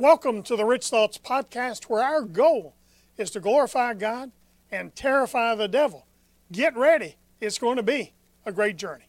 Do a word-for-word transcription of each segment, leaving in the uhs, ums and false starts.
Welcome to the Rich Thoughts Podcast, where our goal is to glorify God and terrify the devil. Get ready. It's going to be a great journey.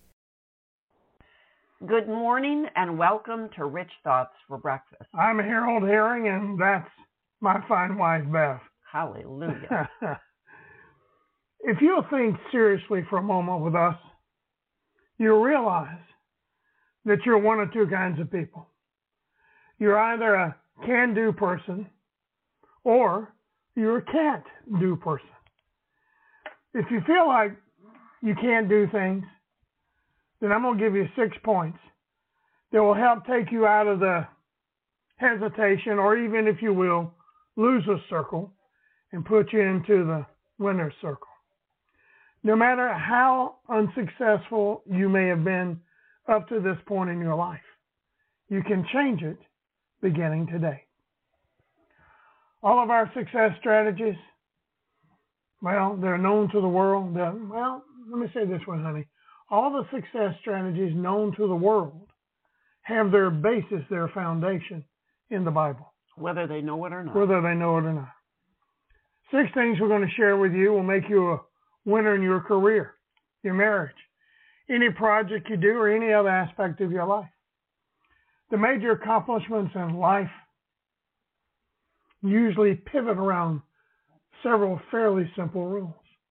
Good morning and welcome to Rich Thoughts for Breakfast. I'm Harold Herring, and that's my fine wife, Beth. Hallelujah. If you'll think seriously for a moment with us, you'll realize that you're one of two kinds of people. You're either a can-do person or you're a can't-do person. If you feel like you can't do things, then I'm going to give you six points that will help take you out of the hesitation, or even, if you will, loser circle and put you into the winner circle. No matter how unsuccessful you may have been up to this point in your life, you can change it beginning today. All of our success strategies, well, they're known to the world. They're, well, let me say this one, honey. All the success strategies known to the world have their basis, their foundation in the Bible. Whether they know it or not. Whether they know it or not. Six things we're going to share with you will make you a winner in your career, your marriage, any project you do, or any other aspect of your life. The major accomplishments in life usually pivot around several fairly simple rules.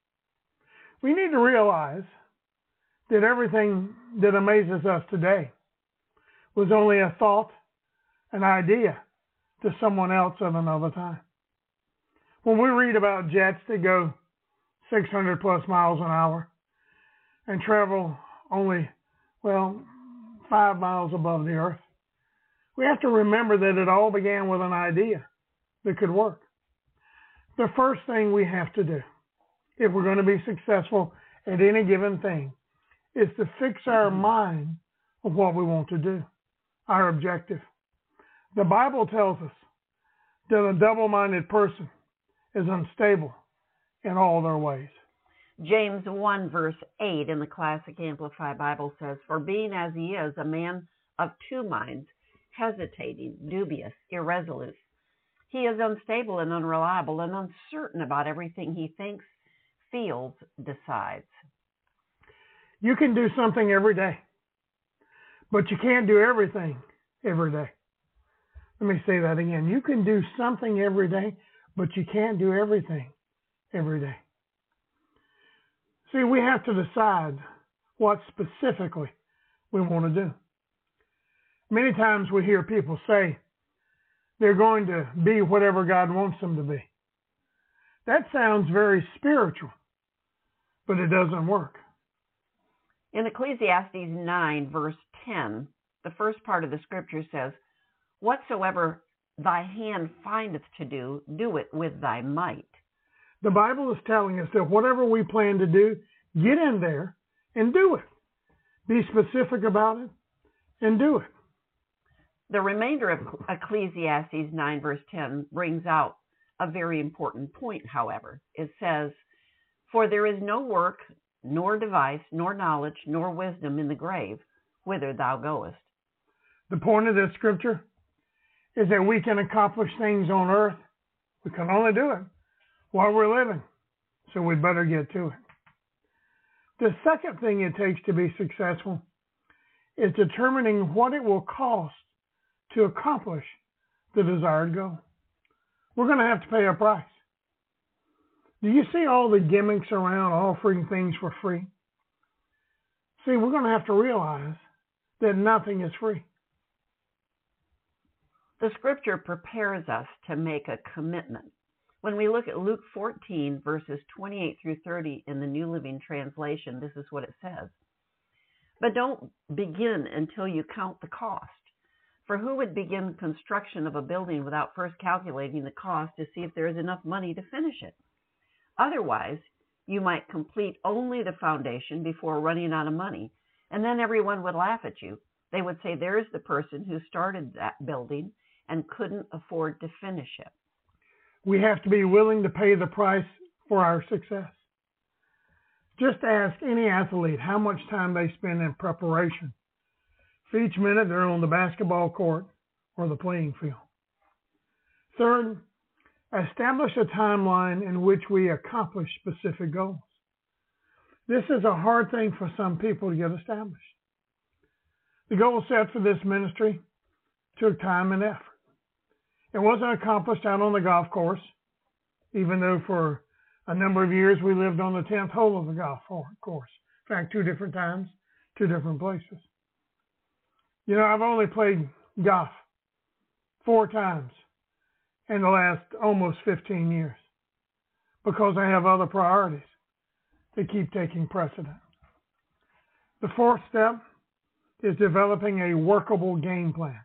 We need to realize that everything that amazes us today was only a thought, an idea to someone else at another time. When we read about jets that go six hundred plus miles an hour and travel only, well, five miles above the earth, we have to remember that it all began with an idea that could work. The first thing we have to do, if we're going to be successful at any given thing, is to fix our mind on what we want to do, our objective. The Bible tells us that a double-minded person is unstable in all their ways. James one verse eight in the Classic Amplified Bible says, "For being as he is, a man of two minds, hesitating, dubious, irresolute. He is unstable and unreliable and uncertain about everything he thinks, feels, decides." You can do something every day, but you can't do everything every day. Let me say that again. You can do something every day, but you can't do everything every day. See, we have to decide what specifically we want to do. Many times we hear people say they're going to be whatever God wants them to be. That sounds very spiritual, but it doesn't work. In Ecclesiastes nine verse ten, the first part of the scripture says, "Whatsoever thy hand findeth to do, do it with thy might." The Bible is telling us that whatever we plan to do, get in there and do it. Be specific about it and do it. The remainder of Ecclesiastes nine verse ten brings out a very important point, however. It says, "For there is no work, nor device, nor knowledge, nor wisdom in the grave, whither thou goest." The point of this scripture is that we can accomplish things on earth. We can only do it while we're living, so we better get to it. The second thing it takes to be successful is determining what it will cost to accomplish the desired goal. We're going to have to pay a price. Do you see all the gimmicks around offering things for free? See, we're going to have to realize that nothing is free. The scripture prepares us to make a commitment. When we look at Luke fourteen, verses twenty-eight through thirty in the New Living Translation, this is what it says. "But don't begin until you count the cost. For who would begin construction of a building without first calculating the cost to see if there is enough money to finish it? Otherwise, you might complete only the foundation before running out of money, and then everyone would laugh at you. They would say, 'There's the person who started that building and couldn't afford to finish it.'" We have to be willing to pay the price for our success. Just ask any athlete how much time they spend in preparation for each minute they're on the basketball court or the playing field. Third, establish a timeline in which we accomplish specific goals. This is a hard thing for some people to get established. The goal set for this ministry took time and effort. It wasn't accomplished out on the golf course, even though for a number of years we lived on the tenth hole of the golf course. In fact, two different times, two different places. You know, I've only played golf four times in the last almost fifteen years because I have other priorities that keep taking precedent. The fourth step is developing a workable game plan.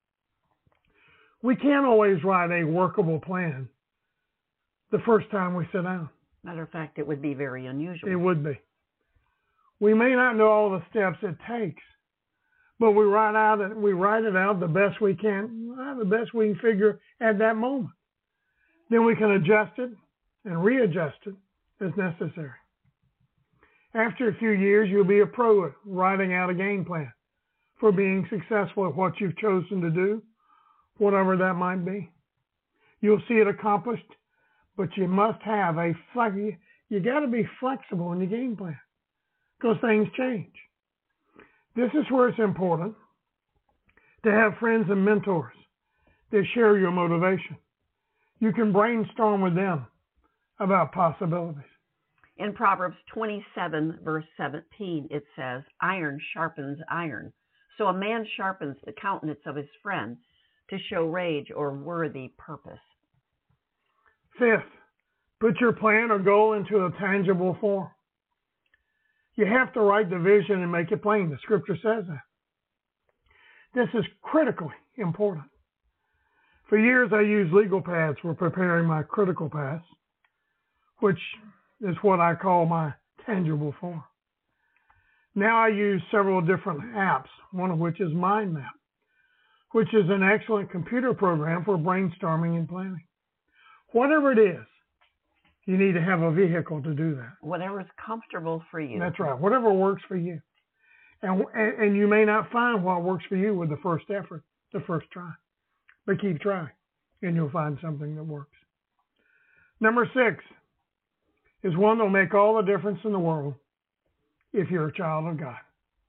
We can't always write a workable plan the first time we sit down. Matter of fact, it would be very unusual. It would be. We may not know all the steps it takes, but we write out we write it out the best we can, the best we can figure at that moment. Then we can adjust it and readjust it as necessary. After a few years, you'll be a pro at writing out a game plan for being successful at what you've chosen to do, whatever that might be. You'll see it accomplished, but you must have a, you got to be flexible in your game plan because things change. This is where it's important to have friends and mentors that share your motivation. You can brainstorm with them about possibilities. In Proverbs twenty-seven, verse seventeen, it says, iron sharpens iron. So a man sharpens the countenance of his friend to show rage or worthy purpose. Fifth, put your plan or goal into a tangible form. You have to write the vision and make it plain. The scripture says that. This is critically important. For years, I used legal pads for preparing my critical paths, which is what I call my tangible form. Now I use several different apps, one of which is MindMap, which is an excellent computer program for brainstorming and planning. Whatever it is, you need to have a vehicle to do that. Whatever's comfortable for you. That's right. Whatever works for you. And, and you may not find what works for you with the first effort, the first try. But keep trying, and you'll find something that works. Number six is one that will make all the difference in the world if you're a child of God.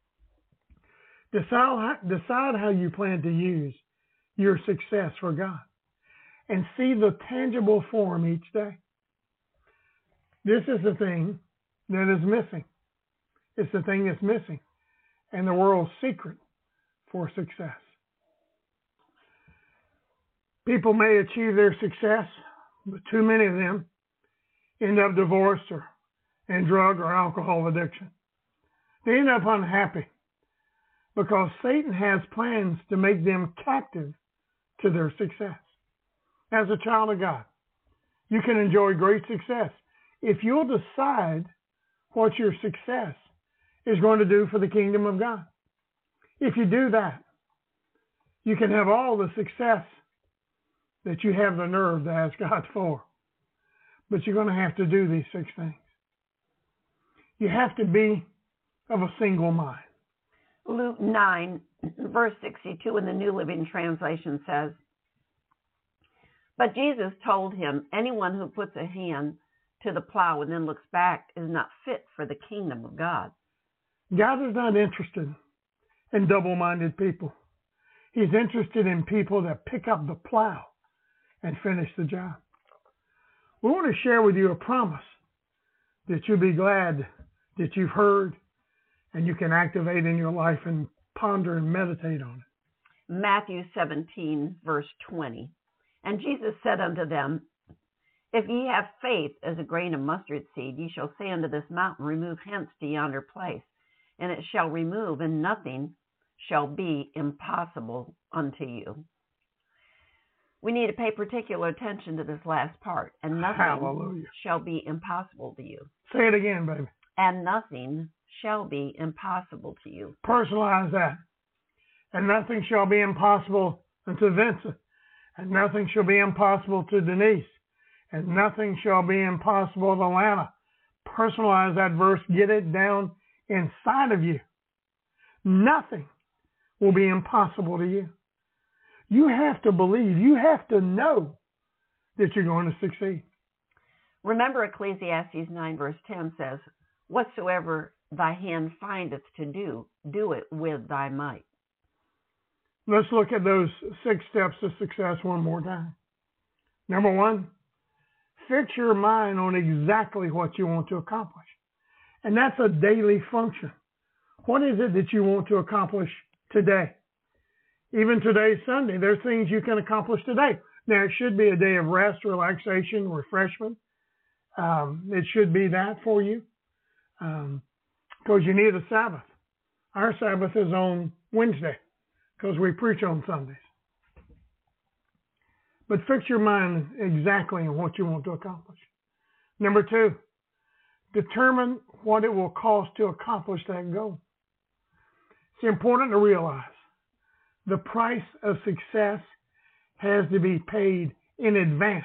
Decide, decide how you plan to use your success for God and see the tangible form each day. This is the thing that is missing. It's the thing that's missing and the world's secret for success. People may achieve their success, but too many of them end up divorced or in drug or alcohol addiction. They end up unhappy because Satan has plans to make them captive to their success. As a child of God, you can enjoy great success if you'll decide what your success is going to do for the kingdom of God. If you do that, you can have all the success that you have the nerve to ask God for. But you're going to have to do these six things. You have to be of a single mind. Luke nine, verse sixty-two in the New Living Translation says, but Jesus told him, anyone who puts a hand to the plow and then looks back is not fit for the kingdom of God. God is not interested in double-minded people. He's interested in people that pick up the plow and finish the job. We want to share with you a promise that you'll be glad that you've heard and you can activate in your life and ponder and meditate on it. Matthew seventeen, verse twenty. And Jesus said unto them, if ye have faith as a grain of mustard seed, ye shall say unto this mountain, remove hence to yonder place, and it shall remove, and nothing shall be impossible unto you. We need to pay particular attention to this last part. And nothing Hallelujah. Shall be impossible to you. Say it again, baby. And nothing shall be impossible to you. Personalize that. And nothing shall be impossible unto Vincent. And nothing shall be impossible to Denise. And nothing shall be impossible to Lana. Personalize that verse. Get it down inside of you. Nothing will be impossible to you. You have to believe. You have to know that you're going to succeed. Remember, Ecclesiastes nine verse ten says, whatsoever thy hand findeth to do, do it with thy might. Let's look at those six steps to success one more time. Number one, fix your mind on exactly what you want to accomplish. And that's a daily function. What is it that you want to accomplish today? Even today's Sunday, there's things you can accomplish today. Now, it should be a day of rest, relaxation, refreshment. Um, it should be that for you um, because you need a Sabbath. Our Sabbath is on Wednesday because we preach on Sundays. But fix your mind exactly on what you want to accomplish. Number two, determine what it will cost to accomplish that goal. It's important to realize the price of success has to be paid in advance,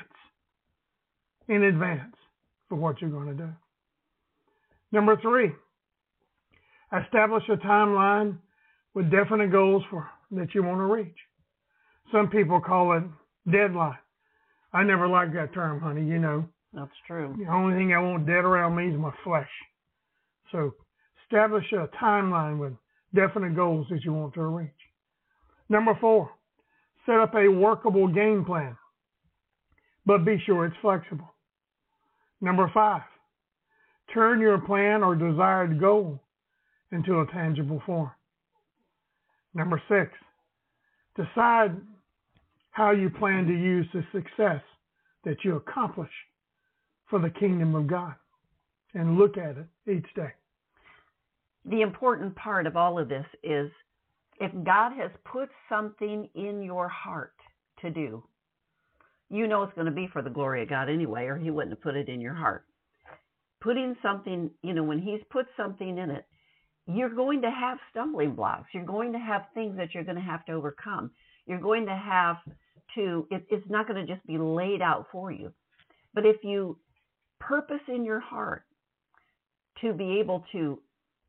in advance for what you're going to do. Number three, establish a timeline with definite goals for that you want to reach. Some people call it deadline. I never liked that term, honey, you know. That's true. The only thing I want dead around me is my flesh. So establish a timeline with definite goals that you want to reach. Number four, set up a workable game plan, but be sure it's flexible. Number five, turn your plan or desired goal into a tangible form. Number six, decide how you plan to use the success that you accomplish for the kingdom of God and look at it each day. The important part of all of this is if God has put something in your heart to do, you know it's going to be for the glory of God anyway, or he wouldn't have put it in your heart. Putting something, you know, when he's put something in it, you're going to have stumbling blocks. You're going to have things that you're going to have to overcome. You're going to have to, it, it's not going to just be laid out for you. But if you purpose in your heart to be able to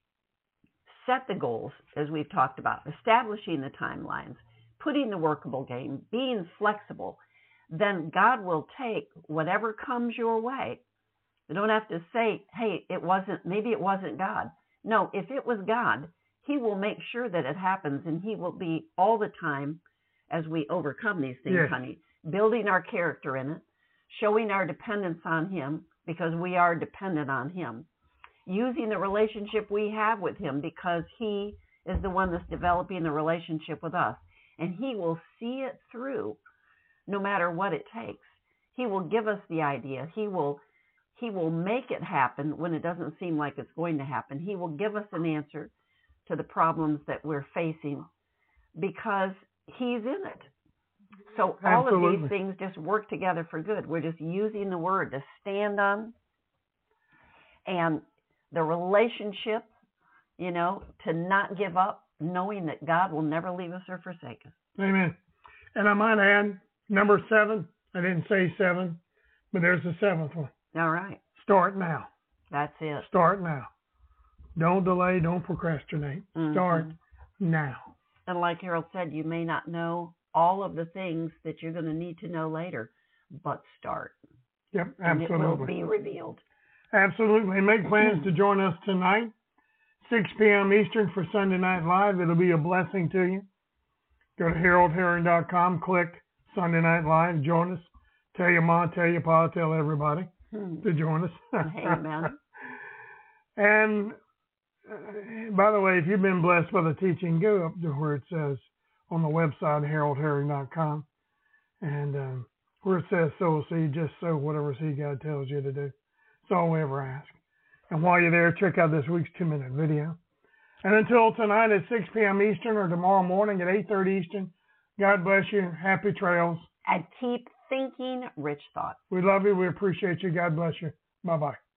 set the goals, as we've talked about, establishing the timelines, putting the workable game, being flexible, then God will take whatever comes your way. You don't have to say, hey, it wasn't, maybe it wasn't God. No, if it was God, he will make sure that it happens, and he will be all the time as we overcome these things, yes. honey, building our character in it, showing our dependence on him because we are dependent on him, using the relationship we have with him because he is the one that's developing the relationship with us, and he will see it through no matter what it takes. He will give us the idea. He will He will make it happen when it doesn't seem like it's going to happen. He will give us an answer to the problems that we're facing because he's in it. So all Absolutely. of these things just work together for good. We're just using the word to stand on, and the relationship, you know, to not give up, knowing that God will never leave us or forsake us. Amen. And I might add, number seven, I didn't say seven, but there's the seventh one. All right. Start now. That's it. Start now. Don't delay. Don't procrastinate. Mm-hmm. Start now. And like Harold said, you may not know all of the things that you're going to need to know later, but start. Yep, absolutely. And it will be revealed. Absolutely. Make plans to join us tonight, six p.m. Eastern for Sunday Night Live. It'll be a blessing to you. Go to harold herring dot com, click Sunday Night Live, join us. Tell your mom, tell your pa, tell everybody hmm. to join us. Amen. And uh, by the way, if you've been blessed by the teaching, go up to where it says on the website, harold herring dot com, and um, where it says sow a seed, just sow whatever seed God tells you to do. That's all we ever ask. And while you're there, check out this week's two-minute video. And until tonight at six p.m. Eastern or tomorrow morning at eight thirty Eastern, God bless you. Happy trails. And keep thinking rich thoughts. We love you. We appreciate you. God bless you. Bye-bye.